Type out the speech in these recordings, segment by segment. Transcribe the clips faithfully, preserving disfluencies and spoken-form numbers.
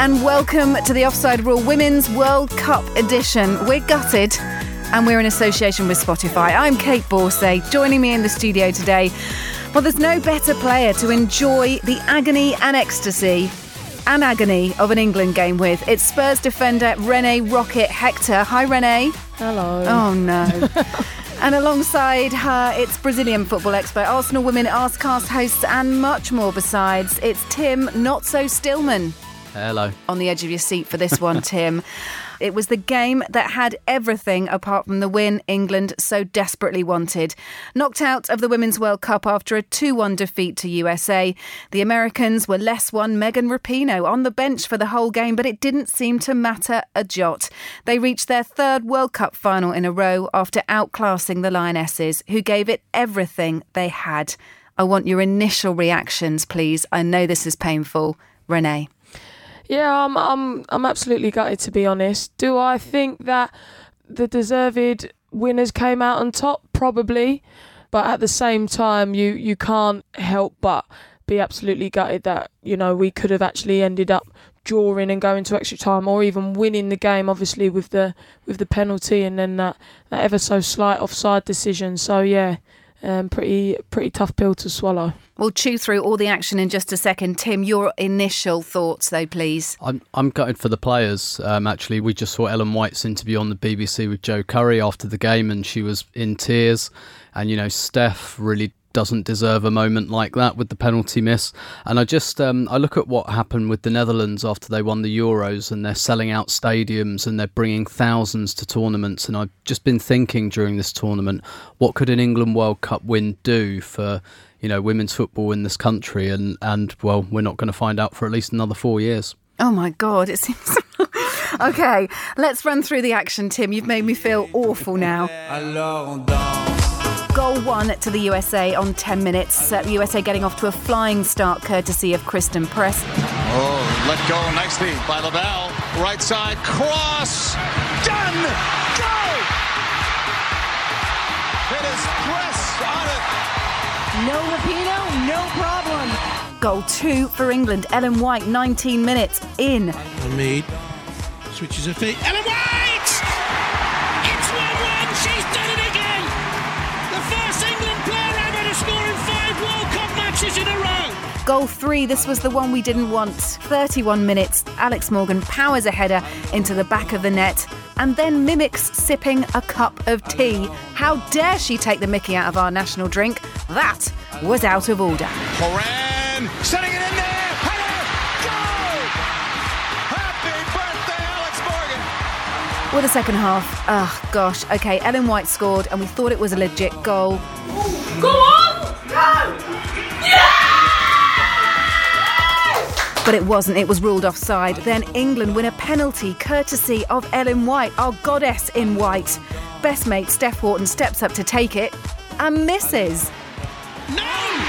And welcome to the Offside Rule Women's World Cup edition. We're gutted and we're in association with Spotify. I'm Kate Borsay. Joining me in the studio today, well, there's no better player to enjoy the agony and ecstasy and agony of an England game with. It's Spurs defender Renee Rocket Hector. Hi, Renee. Hello. Oh, no. And alongside her, it's Brazilian football expert, Arsenal Women Arsecast hosts, and much more besides. It's Tim Not-So-Stillman. Hello. On the edge of your seat for this one, Tim. It was the game that had everything apart from the win England so desperately wanted. Knocked out of the Women's World Cup after a two one defeat to U S A. The Americans were less one Megan Rapinoe on the bench for the whole game, but it didn't seem to matter a jot. They reached their third World Cup final in a row after outclassing the Lionesses, who gave it everything they had. I want your initial reactions, please. I know this is painful. Renee. Yeah, I'm, I'm, I'm absolutely gutted, to be honest. Do I think that the deserved winners came out on top? Probably. But at the same time, you, you can't help but be absolutely gutted that, you know, we could have actually ended up drawing and going to extra time, or even winning the game, obviously, with the with the penalty and then that, that ever so slight offside decision. So, yeah. Um, pretty pretty tough pill to swallow. We'll chew through all the action in just a second. Tim, your initial thoughts, though, please. I'm I'm gutted for the players. Um, actually, we just saw Ellen White's interview on the B B C with Joe Curry after the game, and she was in tears. And, you know, Steph really doesn't deserve a moment like that with the penalty miss. And I just um, I look at what happened with the Netherlands after they won the Euros, and they're selling out stadiums and they're bringing thousands to tournaments. And I've just been thinking during this tournament, what could an England World Cup win do for, you know, women's football in this country? And, and well, we're not going to find out for at least another four years. Oh, my God, it seems... OK, let's run through the action, Tim. You've made me feel awful now. Goal one to the U S A on ten minutes. Uh, the U S A getting off to a flying start courtesy of Kristen Press. Oh, let go nicely by LaBelle. Right side, cross, done, go! It is Press on it. No Rapinoe, no problem. Goal two for England. Ellen White, nineteen minutes in. Mead switches her feet. Ellen White! It's one one. She's done it again. The first England player ever to score in five World Cup matches in a row. Goal three, this was the one we didn't want. thirty-one minutes, Alex Morgan powers a header into the back of the net and then mimics sipping a cup of tea. How dare she take the mickey out of our national drink? That was out of order. Horan setting it in there. Header, goal! Happy birthday, Alex Morgan. Well, the second half, oh gosh, OK, Ellen White scored and we thought it was a legit goal. Go on! Go! Yeah! But it wasn't, it was ruled offside. Then England win a penalty courtesy of Ellen White, our goddess in white. Best mate Steph Houghton steps up to take it and misses. No!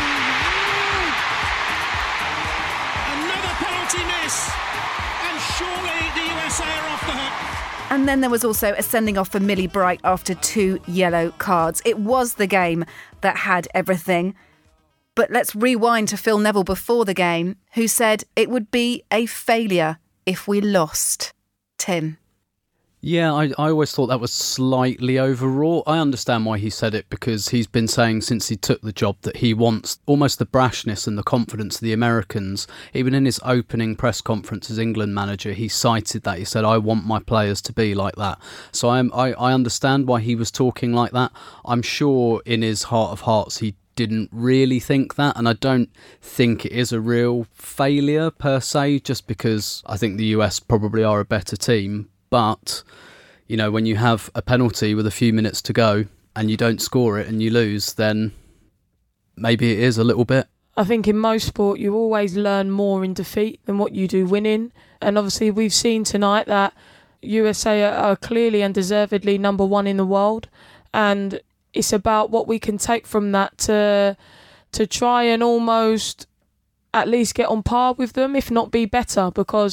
Another penalty miss. And surely the U S A are off the hook. And then there was also a sending off for Millie Bright after two yellow cards. It was the game that had everything. But let's rewind to Phil Neville before the game, who said it would be a failure if we lost. Tim. Yeah, I, I always thought that was slightly overwrought. I understand why he said it, because he's been saying since he took the job that he wants almost the brashness and the confidence of the Americans. Even in his opening press conference as England manager, he cited that. He said, I want my players to be like that. So I'm, I, I understand why he was talking like that. I'm sure in his heart of hearts he didn't really think that, and I don't think it is a real failure per se, just because I think the U S probably are a better team. But, you know, when you have a penalty with a few minutes to go and you don't score it and you lose, then maybe it is a little bit. I think in most sport you always learn more in defeat than what you do winning, and obviously we've seen tonight that U S A are clearly and deservedly number one in the world, and it's about what we can take from that to to try and almost at least get on par with them, if not be better, because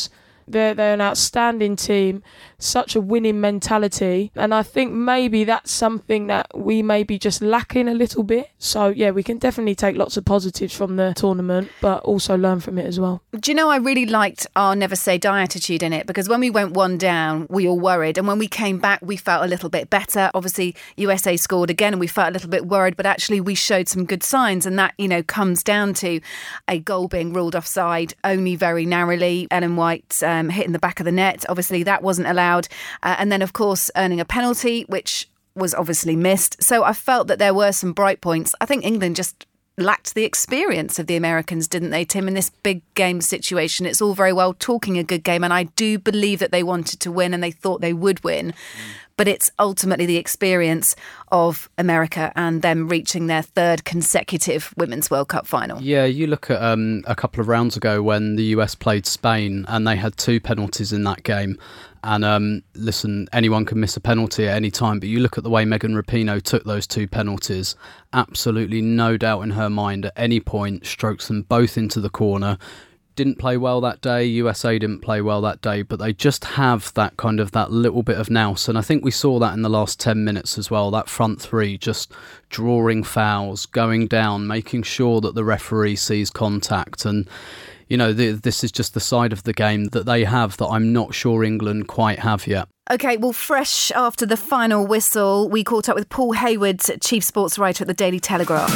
They're, they're an outstanding team, such a winning mentality. And I think maybe that's something that we may be just lacking a little bit. So, yeah, we can definitely take lots of positives from the tournament, but also learn from it as well. Do you know, I really liked our never say die attitude in it, because when we went one down, we all worried. And when we came back, we felt a little bit better. Obviously, U S A scored again and we felt a little bit worried, but actually we showed some good signs. And that, you know, comes down to a goal being ruled offside only very narrowly. Ellen White um, hitting the back of the net. Obviously, that wasn't allowed. Uh, and then, of course, earning a penalty, which was obviously missed. So I felt that there were some bright points. I think England just lacked the experience of the Americans, didn't they, Tim, in this big game situation? It's all very well talking a good game, and I do believe that they wanted to win and they thought they would win. Mm. But it's ultimately the experience of America and them reaching their third consecutive Women's World Cup final. Yeah, you look at um, a couple of rounds ago when the U S played Spain and they had two penalties in that game. And um, listen, anyone can miss a penalty at any time, but you look at the way Megan Rapinoe took those two penalties, absolutely no doubt in her mind at any point, strokes them both into the corner. Didn't play well that day, U S A didn't play well that day, but they just have that kind of that little bit of nous. And I think we saw that in the last ten minutes as well, that front three just drawing fouls, going down, making sure that the referee sees contact. And you know, the, this is just the side of the game that they have that I'm not sure England quite have yet. OK, well, fresh after the final whistle, we caught up with Paul Hayward, chief sports writer at the Daily Telegraph.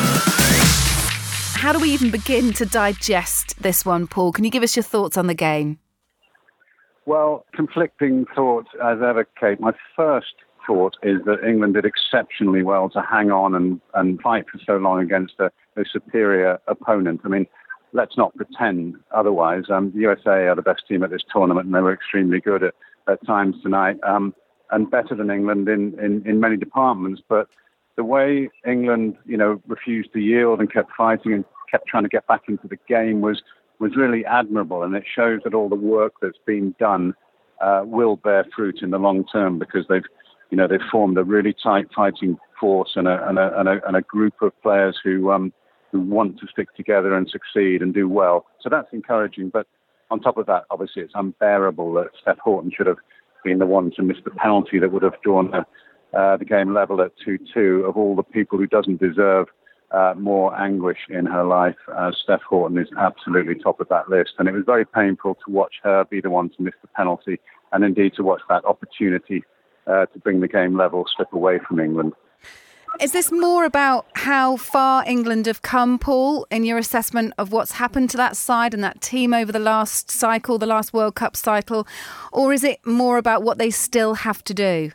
How do we even begin to digest this one, Paul? Can you give us your thoughts on the game? Well, conflicting thoughts as ever, Kate. My first thought is that England did exceptionally well to hang on and, and fight for so long against a, a superior opponent. I mean, let's not pretend otherwise. Um, the U S A are the best team at this tournament, and they were extremely good at, at times tonight, um, and better than England in, in, in many departments. But the way England, you know, refused to yield and kept fighting and kept trying to get back into the game was was really admirable, and it shows that all the work that's been done uh, will bear fruit in the long term, because they've, you know, they've formed a really tight fighting force and a and a and a, and a group of players who um who want to stick together and succeed and do well. So that's encouraging. But on top of that, obviously, it's unbearable that Steph Houghton should have been the one to miss the penalty that would have drawn the, uh, the game level at two two. Of all the people who doesn't deserve uh, more anguish in her life, uh, Steph Houghton is absolutely top of that list. And it was very painful to watch her be the one to miss the penalty, and indeed to watch that opportunity uh, to bring the game level slip away from England. Is this more about how far England have come, Paul, in your assessment of what's happened to that side and that team over the last cycle, the last World Cup cycle? Or is it more about what they still have to do?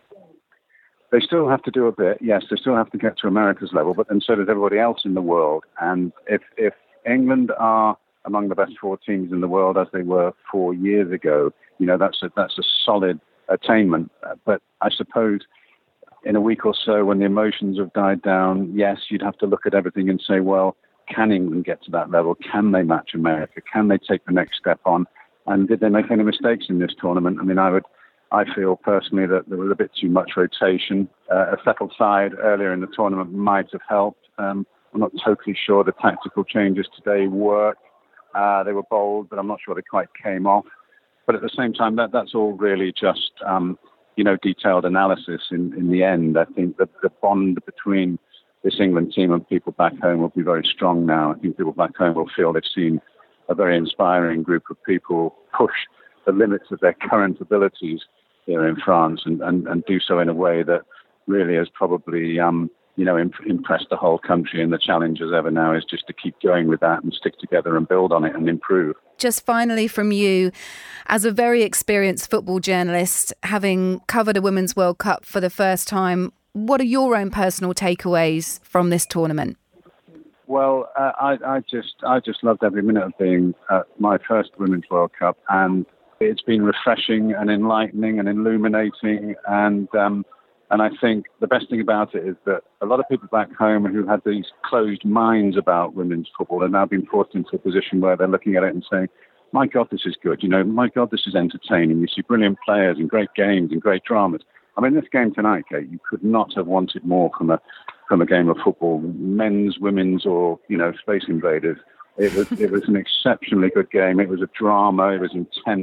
They still have to do a bit, yes. They still have to get to America's level, but then so does everybody else in the world. And if, if England are among the best four teams in the world, as they were four years ago, you know, that's a, that's a solid attainment. But I suppose in a week or so, when the emotions have died down, yes, you'd have to look at everything and say, well, can England get to that level? Can they match America? Can they take the next step on? And did they make any mistakes in this tournament? I mean, I would, I feel personally that there was a bit too much rotation. Uh, a settled side earlier in the tournament might have helped. Um, I'm not totally sure the tactical changes today work. Uh, they were bold, but I'm not sure they quite came off. But at the same time, that that's all really just Um, you know, detailed analysis. In, in the end, I think that the bond between this England team and people back home will be very strong now. I think people back home will feel they've seen a very inspiring group of people push the limits of their current abilities here in France, and, and, and do so in a way that really has probably, um, you know, imp- impressed the whole country. And the challenge as ever now is just to keep going with that and stick together and build on it and improve. Just finally from you, as a very experienced football journalist, having covered a Women's World Cup for the first time, what are your own personal takeaways from this tournament? Well, uh, I, I just I just loved every minute of being at my first Women's World Cup, and it's been refreshing and enlightening and illuminating, and um, and I think the best thing about it is that a lot of people back home who had these closed minds about women's football are now being forced into a position where they're looking at it and saying, my God, this is good. You know, my God, this is entertaining. You see brilliant players and great games and great dramas. I mean, this game tonight, Kate, you could not have wanted more from a from a game of football, men's, women's, or, you know, Space Invaders. It was it was an exceptionally good game. It was a drama. It was intense.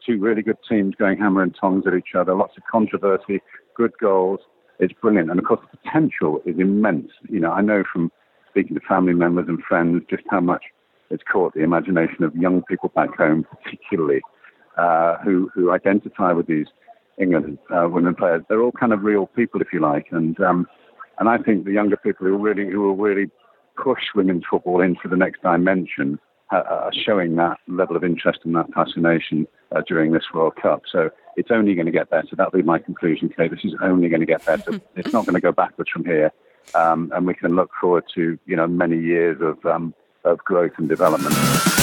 two really good teams going hammer and tongs at each other, lots of controversy, good goals. It's brilliant. And of course, the potential is immense. You know, I know from speaking to family members and friends just how much it's caught the imagination of young people back home, particularly, uh, who, who identify with these England uh, women players. They're all kind of real people, if you like. And um, and I think the younger people who really who will really push women's football into the next dimension uh, are showing that level of interest and that fascination uh, during this World Cup. So it's only going to get better. That'll be my conclusion, Kate. This is only going to get better. It's not going to go backwards from here. Um, and we can look forward to, you know, many years of um, of growth and development.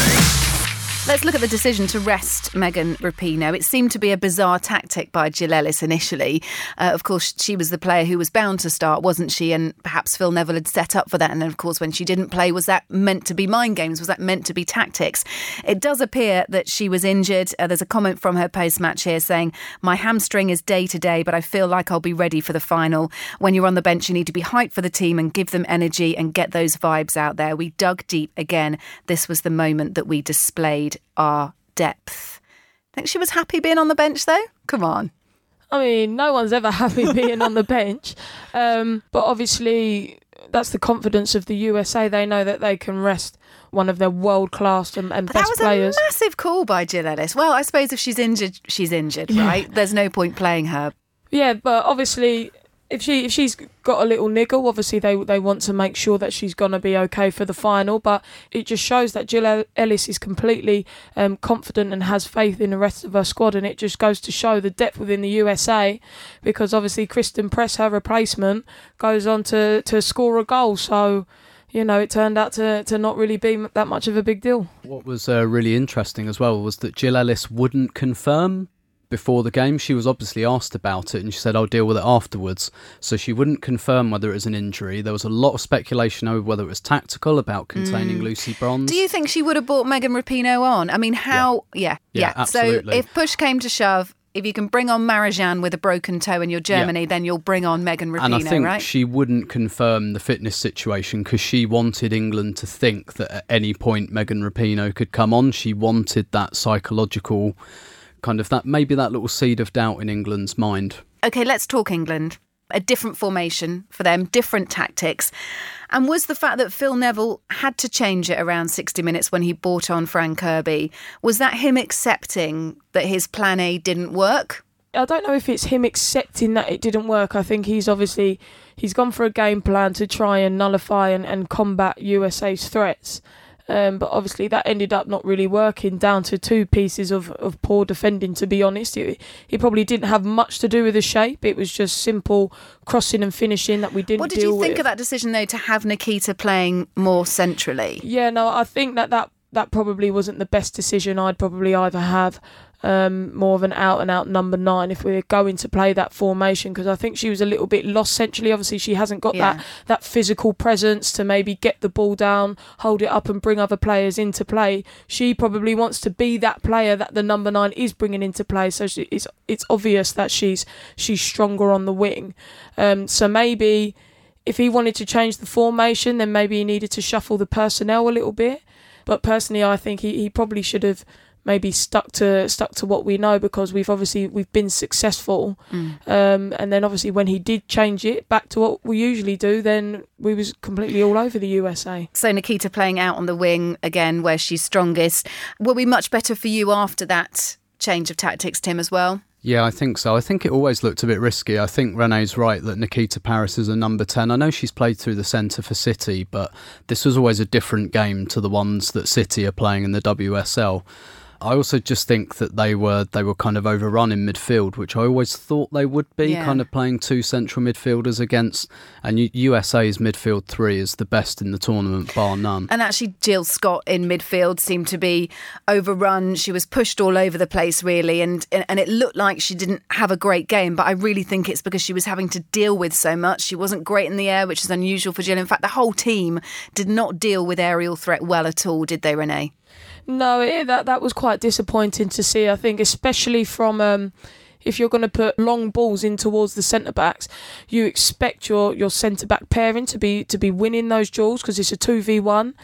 Let's look at the decision to rest Megan Rapinoe. It seemed to be a bizarre tactic by Jill Ellis initially. Uh, of course, she was the player who was bound to start, wasn't she? And perhaps Phil Neville had set up for that. And then, of course, when she didn't play, was that meant to be mind games? Was that meant to be tactics? It does appear that she was injured. Uh, there's a comment from her post-match here saying, "My hamstring is day to day, but I feel like I'll be ready for the final. When you're on the bench, you need to be hyped for the team and give them energy and get those vibes out there. We dug deep again. This was the moment that we displayed our depth." Think she was happy being on the bench though? Come on. I mean, no one's ever happy being on the bench. Um, but obviously, that's the confidence of the U S A. They know that they can rest one of their world-class and, and But best that was players. a massive call by Jill Ellis. Well, I suppose if she's injured, she's injured, right? Yeah. There's no point playing her. Yeah, but obviously, if she if she's got a little niggle, obviously they they want to make sure that she's going to be okay for the final. But it just shows that Jill Ellis is completely um, confident and has faith in the rest of her squad, and it just goes to show the depth within the U S A, because obviously Kristen Press, her replacement, goes on to, to score a goal. So, you know, it turned out to, to not really be that much of a big deal. What was uh, really interesting as well was that Jill Ellis wouldn't confirm before the game. She was obviously asked about it and she said, "I'll deal with it afterwards." So she wouldn't confirm whether it was an injury. There was a lot of speculation over whether it was tactical, about containing mm. Lucy Bronze. Do you think she would have brought Megan Rapinoe on? I mean, how... Yeah, yeah. Yeah, yeah. absolutely. So if push came to shove, if you can bring on Marijan with a broken toe and you're Germany, yeah. then you'll bring on Megan Rapinoe, right? And I think right? she wouldn't confirm the fitness situation because she wanted England to think that at any point Megan Rapinoe could come on. She wanted that psychological... kind of that, maybe that little seed of doubt in England's mind. OK, let's talk England. A different formation for them, different tactics. And was the fact that Phil Neville had to change it around sixty minutes when he brought on Fran Kirby, was that him accepting that his plan A didn't work? I don't know if it's him accepting that it didn't work. I think he's obviously, he's gone for a game plan to try and nullify and, and combat U S A's threats. Um, but obviously that ended up not really working, down to two pieces of, of poor defending, to be honest. It, it probably didn't have much to do with the shape. It was just simple crossing and finishing that we didn't deal with. What did you think with. of that decision, though, to have Nikita playing more centrally? Yeah, no, I think that that, that probably wasn't the best decision. I'd probably either have um, more of an out-and-out number nine if we're going to play that formation, because I think she was a little bit lost centrally. Obviously, she hasn't got yeah. that, that physical presence to maybe get the ball down, hold it up and bring other players into play. She probably wants to be that player that the number nine is bringing into play, so she, it's it's obvious that she's she's stronger on the wing. Um, so maybe if he wanted to change the formation, then maybe he needed to shuffle the personnel a little bit. But personally, I think he, he probably should have maybe stuck to stuck to what we know, because we've obviously we've been successful. Mm. Um, and then obviously when he did change it back to what we usually do, then we was completely all over the U S A. So Nikita playing out on the wing again, where she's strongest. Will be much better for you after that change of tactics, Tim, as well? Yeah, I think so. I think it always looked a bit risky. I think Renee's right that Nikita Parris is a number ten. I know she's played through the centre for City, but this was always a different game to the ones that City are playing in the W S L. I also just think that they were they were kind of overrun in midfield, which I always thought they would be, yeah. kind of playing two central midfielders against, and U S A's midfield three is the best in the tournament, bar none. And actually Jill Scott in midfield seemed to be overrun. She was pushed all over the place, really, and and it looked like she didn't have a great game, but I really think it's because she was having to deal with so much. She wasn't great in the air, which is unusual for Jill. In fact, the whole team did not deal with aerial threat well at all, did they, Renee? No, it, that that was quite disappointing to see, I think, especially from um, if you're going to put long balls in towards the centre-backs, you expect your, your centre-back pairing to be to be winning those duels, because it's a two v one.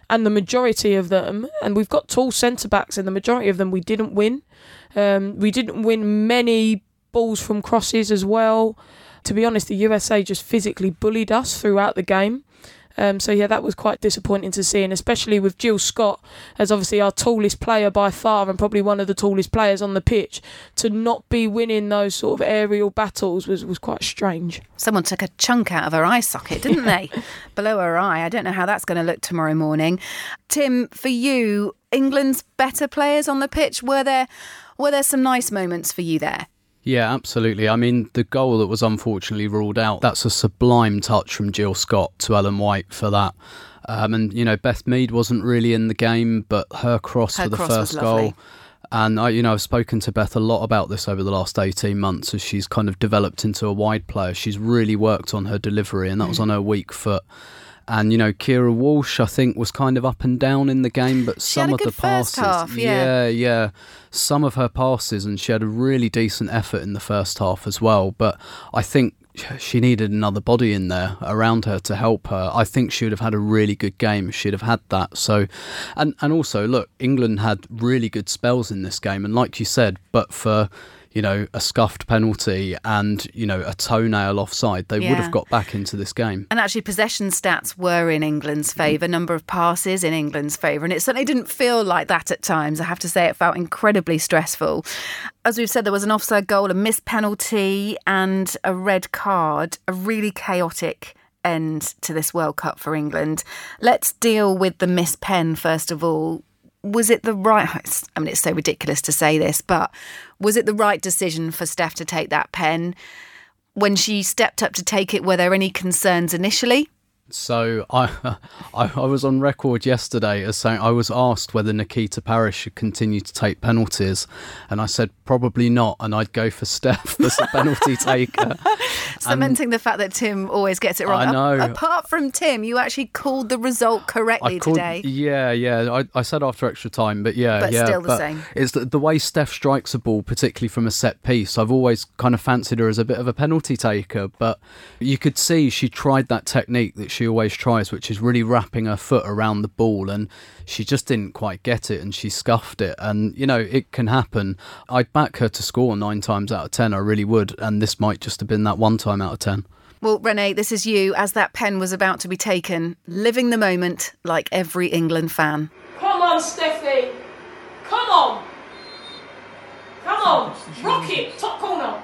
and the majority of them, and we've got tall centre-backs, and the majority of them we didn't win. Um, we didn't win many balls from crosses as well. To be honest, the U S A just physically bullied us throughout the game. Um, so, yeah, that was quite disappointing to see, and especially with Jill Scott as obviously our tallest player by far and probably one of the tallest players on the pitch, to not be winning those sort of aerial battles was, was quite strange. Someone took a chunk out of her eye socket, didn't they? Below her eye. I don't know how that's going to look tomorrow morning. Tim, for you, England's better players on the pitch, were there, were there some nice moments for you there? Yeah, absolutely. I mean, the goal that was unfortunately ruled out, that's a sublime touch from Jill Scott to Ellen White for that. Um, and, you know, Beth Mead wasn't really in the game, but her cross her for the cross first goal. And, I, you know, I've spoken to Beth a lot about this over the last eighteen months as she's kind of developed into a wide player. She's really worked on her delivery, and that mm. was on her weak foot. And, you know, Kira Walsh, I think, was kind of up and down in the game, but she some had a of good the passes. First half, yeah. yeah, yeah. Some of her passes, and she had a really decent effort in the first half as well. But I think she needed another body in there around her to help her. I think she would have had a really good game if she'd have had that. So, and, and also, look, England had really good spells in this game. And like you said, but for, you know, a scuffed penalty and, you know, a toenail offside, they yeah. would have got back into this game. And actually possession stats were in England's favour, number of passes in England's favour, and it certainly didn't feel like that at times. I have to say it felt incredibly stressful. As we've said, there was an offside goal, a missed penalty and a red card, a really chaotic end to this World Cup for England. Let's deal with the missed pen first of all. Was it the right, I mean, it's so ridiculous to say this, but was it the right decision for Steph to take that pen? When she stepped up to take it, were there any concerns initially? So I, I I was on record yesterday as saying I was asked whether Nikita Parris should continue to take penalties, and I said probably not, and I'd go for Steph as a penalty taker. Cementing and the fact that Tim always gets it wrong. I know. A- apart from Tim, you actually called the result correctly I called, today. Yeah, yeah. I, I said after extra time, but yeah, but yeah. still the but same. It's the, the way Steph strikes a ball, particularly from a set piece. I've always kind of fancied her as a bit of a penalty taker, but you could see she tried that technique that she always tries, which is really wrapping her foot around the ball, and she just didn't quite get it and she scuffed it. And, you know, it can happen. I'd back her to score nine times out of ten, I really would, and this might just have been that one time out of ten. Well, Renee, this is you, as that pen was about to be taken, living the moment like every England fan. Come on, Steffi. Come on. Come on. Rock it. Top corner.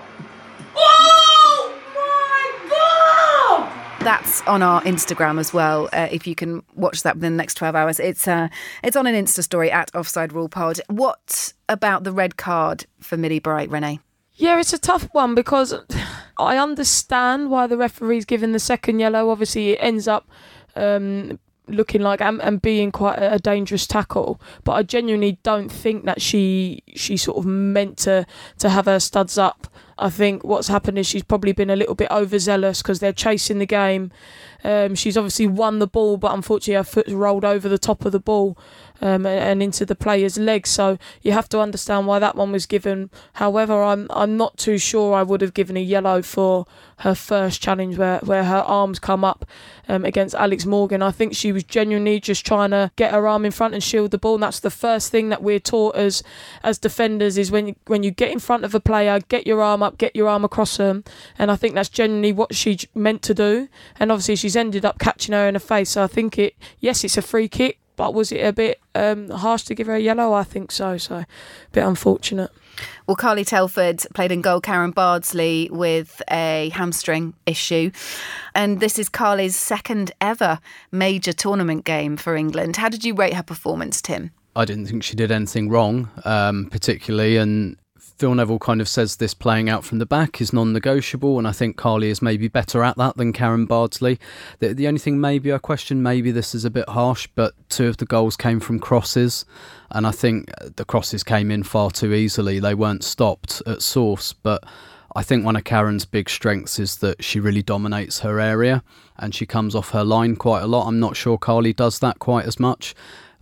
Oh, my God. That's on our Instagram as well, uh, if you can watch that within the next twelve hours. It's uh, it's on an Insta story at Offside Rule Pod. What about the red card for Millie Bright, Renee? Yeah, it's a tough one because I understand why the referee's given the second yellow. Obviously, it ends up um, looking like and, and being quite a, a dangerous tackle. But I genuinely don't think that she she sort of meant to, to have her studs up. I think what's happened is she's probably been a little bit overzealous because they're chasing the game. Um, she's obviously won the ball, but unfortunately her foot's rolled over the top of the ball um, and, and into the player's legs. So you have to understand why that one was given. However, I'm I'm not too sure I would have given a yellow for her first challenge where, where her arms come up um, against Alex Morgan. I think she was genuinely just trying to get her arm in front and shield the ball. And that's the first thing that we're taught as as defenders is when, when you get in front of a player, get your arm up, get your arm across them. And I think that's genuinely what she meant to do. And obviously she's ended up catching her in the face. So I think it, yes, it's a free kick, but was it a bit um, harsh to give her a yellow? I think so. So a bit unfortunate. Well, Carly Telford played in goal, Karen Bardsley with a hamstring issue. And this is Carly's second ever major tournament game for England. How did you rate her performance, Tim? I didn't think she did anything wrong, um, particularly, and Phil Neville kind of says this playing out from the back is non-negotiable, and I think Carly is maybe better at that than Karen Bardsley. The, the only thing maybe I question, maybe this is a bit harsh, but two of the goals came from crosses, and I think the crosses came in far too easily. They weren't stopped at source, but I think one of Karen's big strengths is that she really dominates her area and she comes off her line quite a lot. I'm not sure Carly does that quite as much.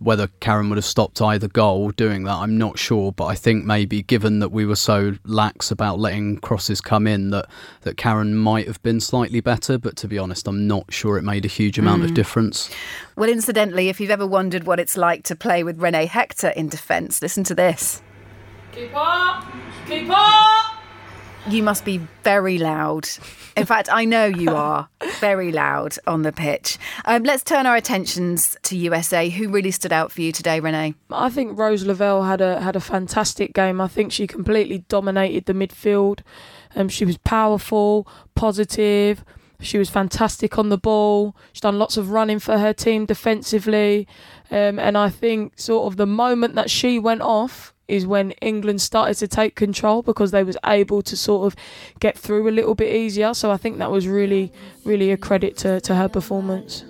Whether Karen would have stopped either goal doing that, I'm not sure. But I think maybe given that we were so lax about letting crosses come in, that, that Karen might have been slightly better. But to be honest, I'm not sure it made a huge amount mm. of difference. Well, incidentally, if you've ever wondered what it's like to play with Renee Hector in defence, listen to this. Keep up! Keep up! You must be very loud. In fact, I know you are very loud on the pitch. Um, let's turn our attentions to U S A. Who really stood out for you today, Renee? I think Rose Lavelle had a had a fantastic game. I think she completely dominated the midfield. Um, she was powerful, positive. She was fantastic on the ball. She's done lots of running for her team defensively. Um, and I think sort of the moment that she went off is when England started to take control, because they was able to sort of get through a little bit easier. So I think that was really, really a credit to, to her performance.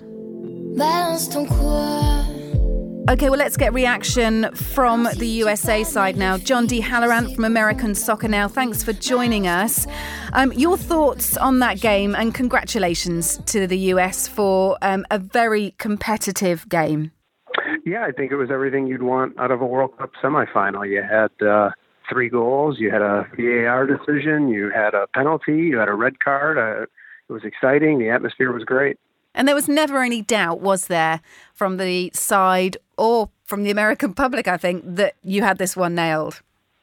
OK, well, let's get reaction from the U S A side now. John D. Halloran from American Soccer Now, thanks for joining us. Um, your thoughts on that game, and congratulations to the U S for um, a very competitive game. Yeah, I think it was everything you'd want out of a World Cup semifinal. You had uh, three goals, you had a V A R decision, you had a penalty, you had a red card. Uh, it was exciting. The atmosphere was great. And there was never any doubt, was there, from the side or from the American public, I think, that you had this one nailed?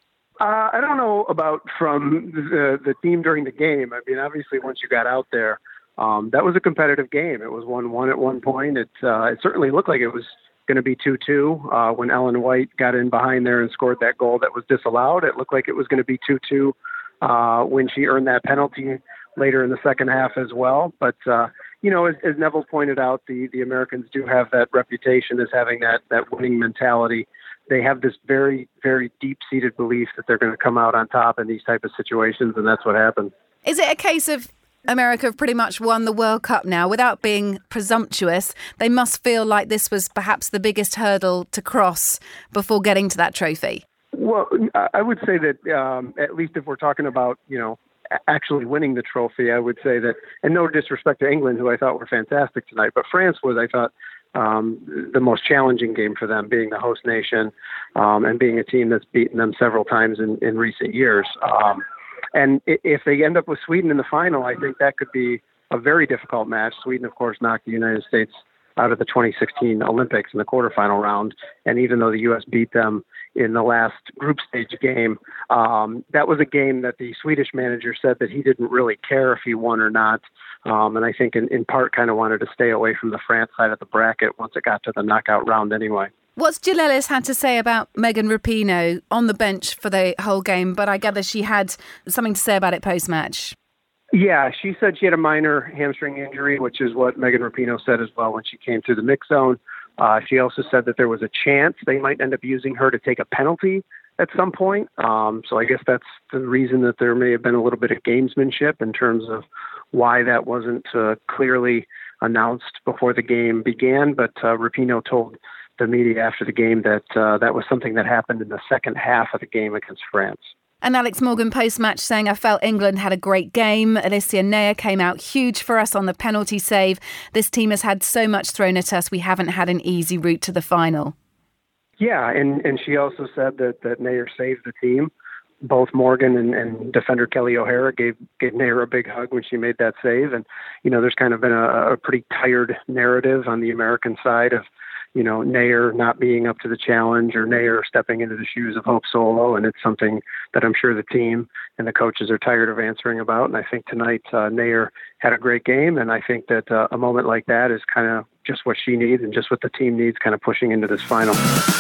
Uh, I don't know about from the, the team during the game. I mean, obviously, once you got out there, um, that was a competitive game. It was one one at one point. It, uh, it certainly looked like it was going to be two two. Uh, when Ellen White got in behind there and scored that goal that was disallowed, it looked like it was going to be two two uh, when she earned that penalty later in the second half as well. But, uh, you know, as, as Neville pointed out, the, the Americans do have that reputation as having that, that winning mentality. They have this very, very deep-seated belief that they're going to come out on top in these type of situations, and that's what happened. Is it a case of America have pretty much won the World Cup now? Without being presumptuous, they must feel like this was perhaps the biggest hurdle to cross before getting to that trophy. Well, I would say that um, at least if we're talking about, you know, actually winning the trophy, I would say that, and no disrespect to England, who I thought were fantastic tonight, but France was, I thought, um, the most challenging game for them, being the host nation um, and being a team that's beaten them several times in, in recent years. Um, and if they end up with Sweden in the final, I think that could be a very difficult match. Sweden, of course, knocked the United States out of the twenty sixteen Olympics in the quarterfinal round. And even though the U S beat them in the last group stage game, um, that was a game that the Swedish manager said that he didn't really care if he won or not. Um, and I think in, in part kind of wanted to stay away from the France side of the bracket once it got to the knockout round anyway. What's Jill Ellis had to say about Megan Rapinoe on the bench for the whole game, but I gather she had something to say about it post-match? Yeah, she said she had a minor hamstring injury, which is what Megan Rapinoe said as well when she came through the mix zone. Uh, she also said that there was a chance they might end up using her to take a penalty at some point. Um, so I guess that's the reason that there may have been a little bit of gamesmanship in terms of why that wasn't uh, clearly announced before the game began. But uh, Rapinoe told the media after the game that uh, that was something that happened in the second half of the game against France. And Alex Morgan post-match saying, I felt England had a great game. Alicia Neyer came out huge for us on the penalty save. This team has had so much thrown at us. We haven't had an easy route to the final. Yeah, and, and she also said that, that Neyer saved the team. Both Morgan and, and defender Kelly O'Hara gave, gave Neyer a big hug when she made that save. And, you know, there's kind of been a, a pretty tired narrative on the American side of, you know, Neyer not being up to the challenge or Neyer stepping into the shoes of Hope Solo. And it's something that I'm sure the team and the coaches are tired of answering about. And I think tonight uh, Neyer had a great game. And I think that uh, a moment like that is kind of just what she needs and just what the team needs kind of pushing into this final.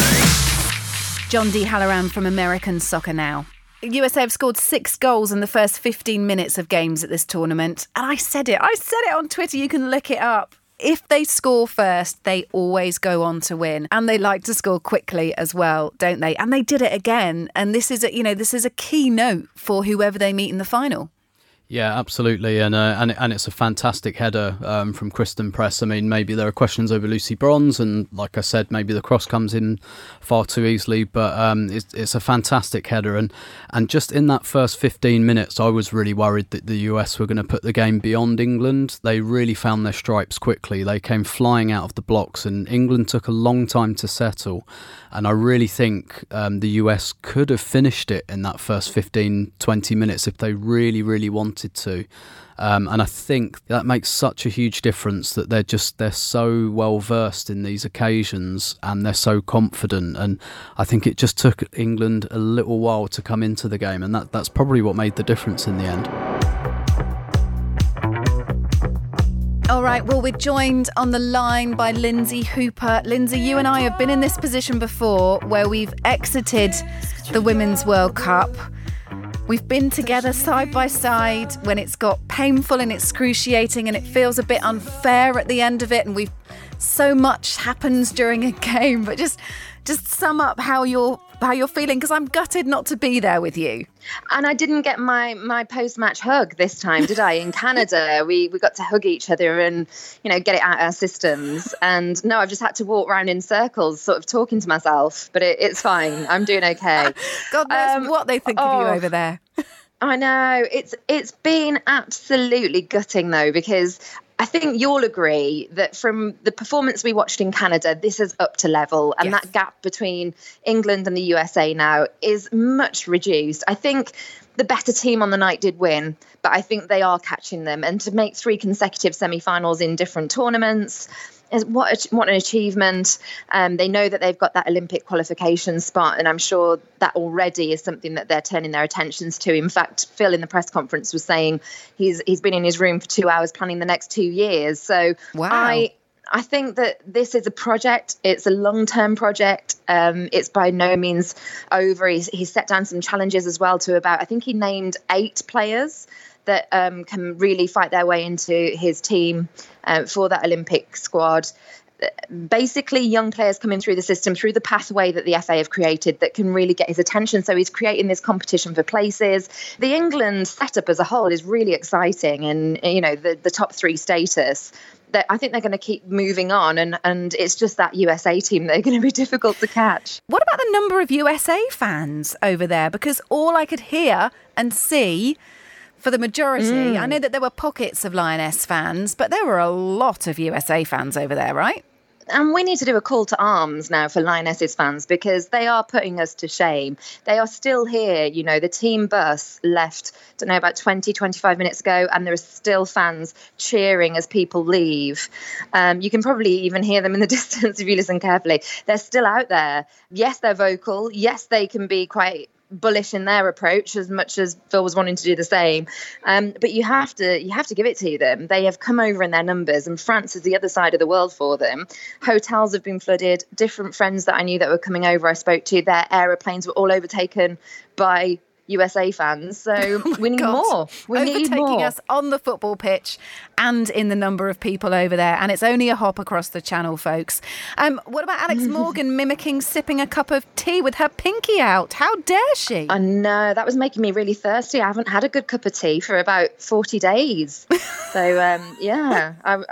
John D. Halloran from American Soccer Now. U S A have scored six goals in the first fifteen minutes of games at this tournament. And I said it. I said it on Twitter. You can look it up. If they score first, they always go on to win. And they like to score quickly as well, don't they? And they did it again. And this is a, you know, this is a key note for whoever they meet in the final. Yeah, absolutely, and uh, and and it's a fantastic header um, from Kristen Press. I mean, maybe there are questions over Lucy Bronze, and like I said, maybe the cross comes in far too easily. But um, it's it's a fantastic header, and and just in that first fifteen minutes, I was really worried that the U S were going to put the game beyond England. They really found their stripes quickly. They came flying out of the blocks, and England took a long time to settle. And I really think um, the U S could have finished it in that first fifteen, twenty minutes if they really, really wanted to. Um, and I think that makes such a huge difference that they're just, they're so well versed in these occasions and they're so confident. And I think it just took England a little while to come into the game. And that, that's probably what made the difference in the end. All right, well, we're joined on the line by Lynsey Hooper. Lynsey, you and I have been in this position before where we've exited the Women's World Cup. We've been together side by side when it's got painful and excruciating and it feels a bit unfair at the end of it, and we've so much happens during a game. But just just sum up how you're how you're feeling, because I'm gutted not to be there with you. And I didn't get my my post-match hug this time, did I? In Canada, we we got to hug each other and, you know, get it out of our systems. And no, I've just had to walk around in circles, sort of talking to myself. But it, it's fine. I'm doing okay. God knows um, what they think oh, of you over there. I know. It's it's been absolutely gutting, though, because I think you'll agree that from the performance we watched in Canada, this is up to level. And yes. That gap between England and the U S A now is much reduced. I think the better team on the night did win, but I think they are catching them. And to make three consecutive semi-finals in different tournaments, is what a, what an achievement. Um, they know that they've got that Olympic qualification spot, and I'm sure that already is something that they're turning their attentions to. In fact, Phil in the press conference was saying he's he's been in his room for two hours planning the next two years. So wow. I I think that this is a project. It's a long-term project. Um, it's by no means over. He's, he's set down some challenges as well to about, I think he named eight players that um, can really fight their way into his team uh, for that Olympic squad. Basically, young players coming through the system, through the pathway that the F A have created that can really get his attention. So he's creating this competition for places. The England setup as a whole is really exciting, and, you know, the, the top three status. That I think they're going to keep moving on, and, and it's just that U S A team that are going to be difficult to catch. What about the number of U S A fans over there? Because all I could hear and see for the majority, mm. I know that there were pockets of Lioness fans, but there were a lot of U S A fans over there, right? And we need to do a call to arms now for Lionesses fans, because they are putting us to shame. They are still here. You know, the team bus left, I don't know, about twenty, twenty-five minutes ago, and there are still fans cheering as people leave. Um, you can probably even hear them in the distance if you listen carefully. They're still out there. Yes, they're vocal. Yes, they can be quite bullish in their approach, as much as Phil was wanting to do the same. Um, but you have to you have to give it to them. They have come over in their numbers, and France is the other side of the world for them. Hotels have been flooded. Different friends that I knew that were coming over, I spoke to, their aeroplanes were all overtaken by U S A fans. So oh we need God. more. We Overtaking need more. us on the football pitch and in the number of people over there. And it's only a hop across the channel, folks. Um, what about Alex Morgan mimicking sipping a cup of tea with her pinky out? How dare she? I know. That was making me really thirsty. I haven't had a good cup of tea for about forty days. So, um, yeah. I,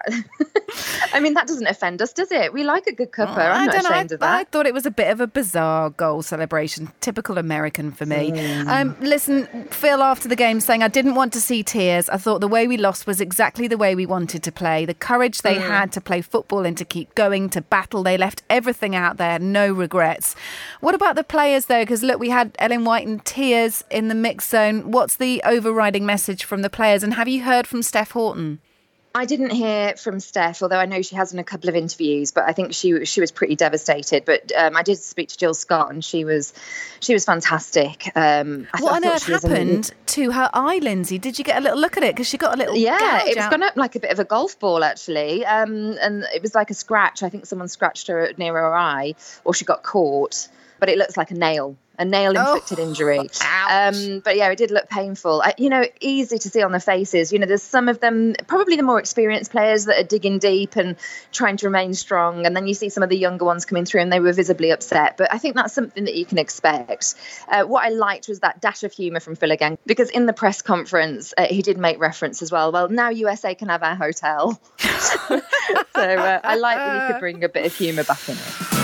I mean, that doesn't offend us, does it? We like a good cuppa. Oh, I'm not ashamed know. of that. I thought it was a bit of a bizarre goal celebration. Typical American for me. Mm. Um, listen, Phil, after the game, saying, I didn't want to see tears. I thought the way we lost was exactly the way we wanted to play. The courage they mm. had to play football and to keep going, to battle. They left everything out there. No regrets. What about the players, though? Because, look, we had Ellen White in tears in the mix zone. What's the overriding message from the players? And have you heard from Steph Houghton? I didn't hear from Steph, although I know she has in a couple of interviews, but I think she she was pretty devastated. But um, I did speak to Jill Scott, and she was she was fantastic. Um, I what th- on earth happened a... to her eye, Lynsey? Did you get a little look at it? Because she got a little yeah, gouge it was out. gone up like a bit of a golf ball, actually, um, and it was like a scratch. I think someone scratched her near her eye, or she got caught. but it looks like a nail. A nail-inflicted oh. injury. Um, but yeah, it did look painful. I, you know, easy to see on their faces. You know, there's some of them, probably the more experienced players that are digging deep and trying to remain strong. And then you see some of the younger ones coming through and they were visibly upset. But I think that's something that you can expect. Uh, what I liked was that dash of humour from Phil again, because in the press conference, uh, he did make reference as well. Well, now U S A can have our hotel. so uh, I like that he could bring a bit of humour back in it.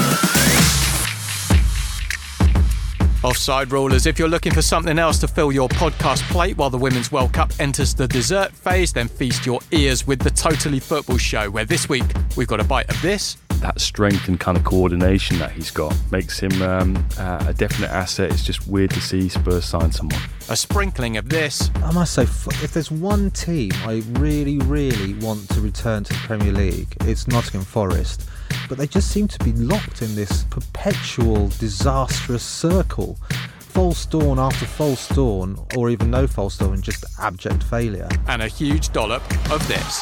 Offside rulers, if you're looking for something else to fill your podcast plate while the Women's World Cup enters the dessert phase, then feast your ears with the Totally Football Show, where this week we've got a bite of this. That strength and kind of coordination that he's got makes him um, uh, a definite asset. It's just weird to see Spurs sign someone. A sprinkling of this. I must say, if there's one team I really, really want to return to the Premier League, it's Nottingham Forest. But they just seem to be locked in this perpetual disastrous circle. False dawn after false dawn, or even no false dawn, and just abject failure. And a huge dollop of this.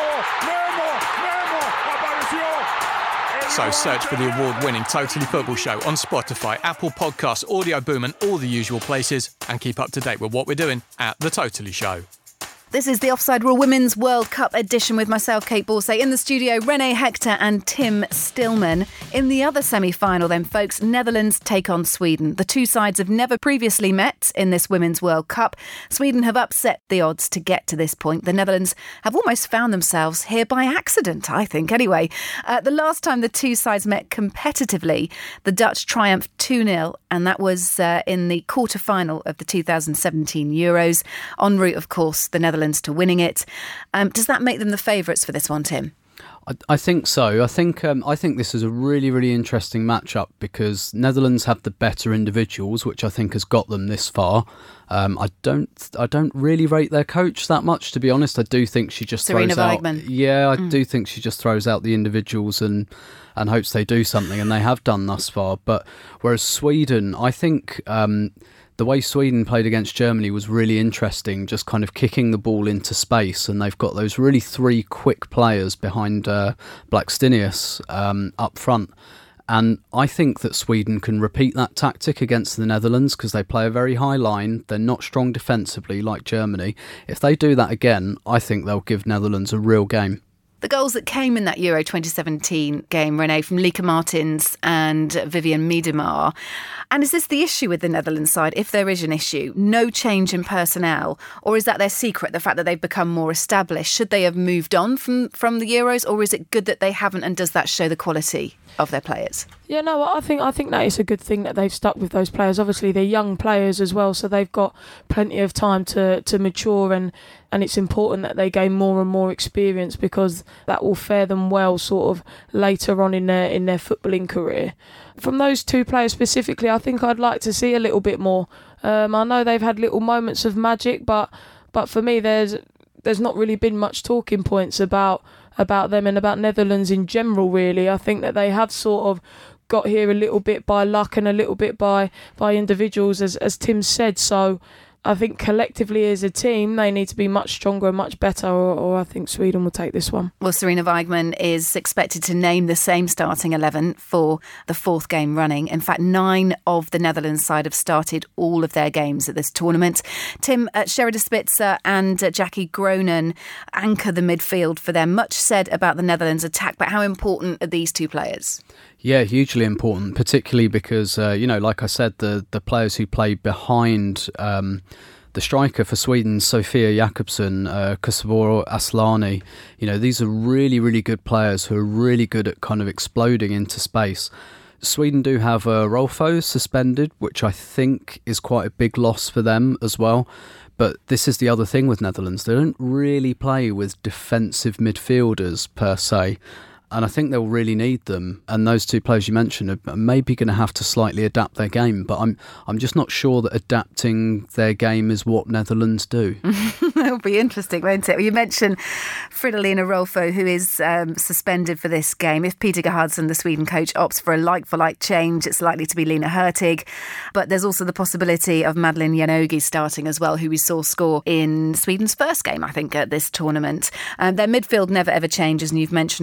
So search for the award-winning Totally Football Show on Spotify, Apple Podcasts, Audio Boom and all the usual places, and keep up to date with what we're doing at The Totally Show. This is the Offside Rule Women's World Cup edition with myself, Kate Borsay, in the studio, Renee Hector and Tim Stillman. In the other semi-final then, folks, Netherlands take on Sweden. The two sides have never previously met in this Women's World Cup. Sweden have upset the odds to get to this point. The Netherlands have almost found themselves here by accident, I think. Anyway, uh, the last time the two sides met competitively, the Dutch triumphed two nil, and that was uh, in the quarter-final of the two thousand seventeen Euros. En route, of course, the Netherlands to winning it. Um, does that make them the favourites for this one, Tim? I, I think so. I think um, I think this is a really, really interesting matchup because Netherlands have the better individuals, which I think has got them this far. Um, I don't I don't really rate their coach that much, to be honest. I do think she just Sarina throws out. Weigman. Yeah, I mm. do think she just throws out the individuals and and hopes they do something, and they have done thus far. But whereas Sweden, I think. Um, The way Sweden played against Germany was really interesting, just kind of kicking the ball into space, and they've got those really three quick players behind uh, Blackstenius um, up front. And I think that Sweden can repeat that tactic against the Netherlands because they play a very high line. They're not strong defensively like Germany. If they do that again, I think they'll give Netherlands a real game. The goals that came in that Euro twenty seventeen game, Renee, from Lieke Martins and Vivian Miedema. And is this the issue with the Netherlands side, if there is an issue? No change in personnel? Or is that their secret, the fact that they've become more established? Should they have moved on from, from the Euros, or is it good that they haven't, and does that show the quality of their players? Yeah, no, I think I think that is a good thing that they've stuck with those players. Obviously, they're young players as well, so they've got plenty of time to, to mature, and, and it's important that they gain more and more experience because that will fare them well sort of later on in their in their footballing career. From those two players specifically, I think I'd like to see a little bit more. Um, I know they've had little moments of magic, but but for me, there's there's not really been much talking points about about them and about Netherlands in general, really. I think that they have sort of got here a little bit by luck and a little bit by, by individuals, as, as Tim said. So I think collectively as a team, they need to be much stronger and much better, or, or I think Sweden will take this one. Well, Sarina Weigman is expected to name the same starting eleven for the fourth game running. In fact, nine of the Netherlands side have started all of their games at this tournament. Tim, uh, Sherida Spitzer and uh, Jackie Groenen anchor the midfield for them. Much said about the Netherlands attack, but how important are these two players? Yeah, hugely important, particularly because, uh, you know, like I said, the, the players who play behind um, the striker for Sweden, Sofia Jakobsen, uh, Kosovor Aslani, you know, these are really, really good players who are really good at kind of exploding into space. Sweden do have uh, Rolfo suspended, which I think is quite a big loss for them as well. But this is the other thing with Netherlands. They don't really play with defensive midfielders per se. And I think they'll really need them. And those two players you mentioned are maybe going to have to slightly adapt their game. But I'm I'm just not sure that adapting their game is what Netherlands do. It'll be interesting, won't it? Well, you mentioned Fridolina Rolfo, who is um, suspended for this game. If Peter Gerhardsson, the Sweden coach, opts for a like-for-like change, it's likely to be Lena Hurtig. But there's also the possibility of Madeleine Janogy starting as well, who we saw score in Sweden's first game, I think, at this tournament. Um, their midfield never ever changes, and you've mentioned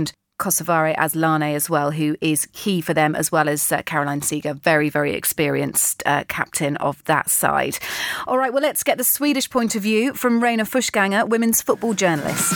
Kosovare Asllani as well, who is key for them, as well as uh, Caroline Seeger, very, very experienced uh, captain of that side. All right, well, let's get the Swedish point of view from Reina Fusganger, women's football journalist.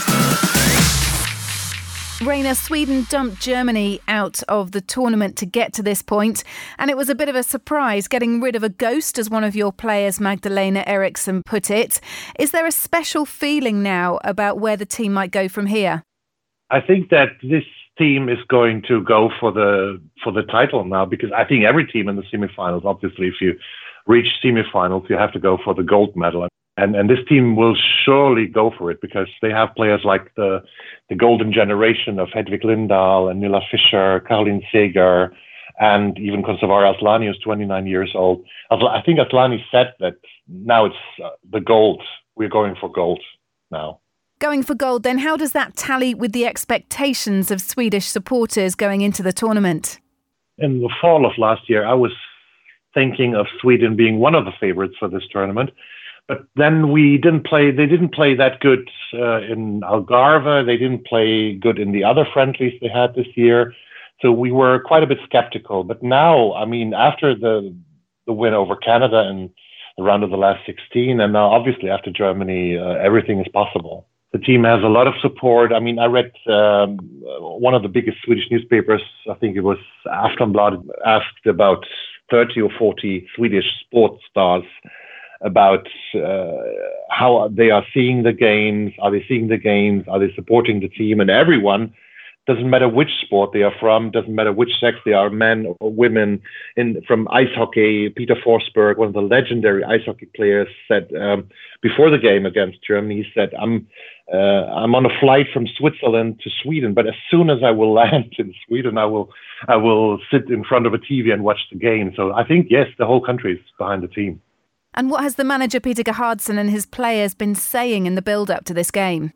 Reina, Sweden dumped Germany out of the tournament to get to this point, and it was a bit of a surprise getting rid of a ghost, as one of your players, Magdalena Eriksson, put it. Is there a special feeling now about where the team might go from here? I think that this team is going to go for the for the title now, because I think every team in the semifinals, obviously, if you reach semifinals, you have to go for the gold medal. And and this team will surely go for it, because they have players like the the golden generation of Hedvig Lindahl and Nilla Fischer, Caroline Seeger, and even Kosovare Asllani, who's twenty-nine years old. I think Asllani said that now it's uh, the gold. We're going for gold now. Going for gold, then how does that tally with the expectations of Swedish supporters going into the tournament? In the fall of last year, I was thinking of Sweden being one of the favorites for this tournament. But then we didn't play, they didn't play that good uh, in Algarve. They didn't play good in the other friendlies they had this year. So we were quite a bit skeptical. But now, I mean, after the the win over Canada in the round of the last sixteen, and now obviously after Germany, uh, everything is possible. The team has a lot of support. I mean, I read um, one of the biggest Swedish newspapers, I think it was Aftonbladet, asked about thirty or forty Swedish sports stars about uh, how they are seeing the games. Are they seeing the games? Are they supporting the team? And everyone, doesn't matter which sport they are from, doesn't matter which sex they are, men or women, in from ice hockey. Peter Forsberg, one of the legendary ice hockey players, said um, before the game against Germany, he said, I'm uh, I'm on a flight from Switzerland to Sweden, but as soon as I will land in Sweden, I will I will sit in front of a T V and watch the game. So I think, yes, the whole country is behind the team. And what has the manager Peter Gerhardsson and his players been saying in the build-up to this game?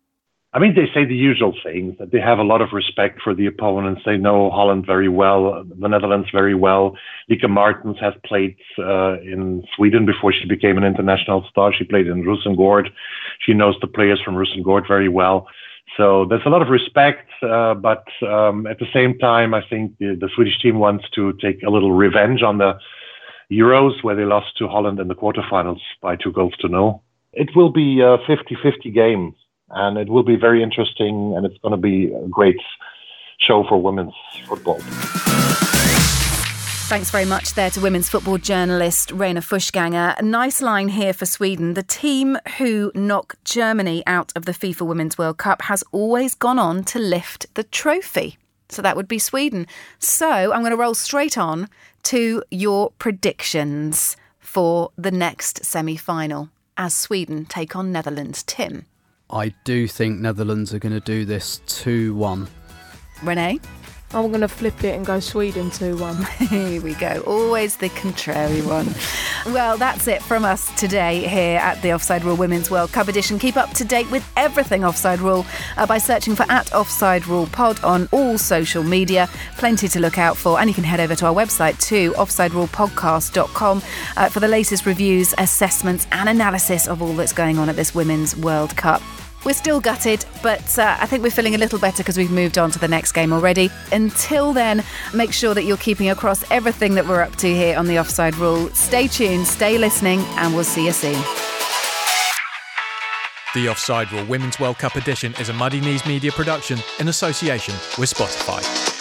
I mean, they say the usual things, that they have a lot of respect for the opponents. They know Holland very well, the Netherlands very well. Lieke Martens has played uh, in Sweden before she became an international star. She played in Rosengård. She knows the players from Rosengård very well. So there's a lot of respect, uh, but um, at the same time, I think the, the Swedish team wants to take a little revenge on the Euros, where they lost to Holland in the quarterfinals by two goals to nil. It will be a fifty-fifty game, and it will be very interesting, and it's going to be a great show for women's football. Thanks very much there to women's football journalist Reina Fusganger. A nice line here for Sweden. The team who knock Germany out of the FIFA Women's World Cup has always gone on to lift the trophy. So that would be Sweden. So I'm going to roll straight on to your predictions for the next semi-final as Sweden take on Netherlands. Tim? I do think Netherlands are going to do this two one. Renee? I'm going to flip it and go Sweden two one. Here we go. Always the contrary one. Well, that's it from us today here at the Offside Rule Women's World Cup edition. Keep up to date with everything Offside Rule uh, by searching for at Offside Rule Pod on all social media. Plenty to look out for. And you can head over to our website too, offside rule podcast dot com, uh, for the latest reviews, assessments and analysis of all that's going on at this Women's World Cup. We're still gutted, but uh, I think we're feeling a little better because we've moved on to the next game already. Until then, make sure that you're keeping across everything that we're up to here on the Offside Rule. Stay tuned, stay listening, and we'll see you soon. The Offside Rule Women's World Cup edition is a Muddy Knees Media production in association with Spotify.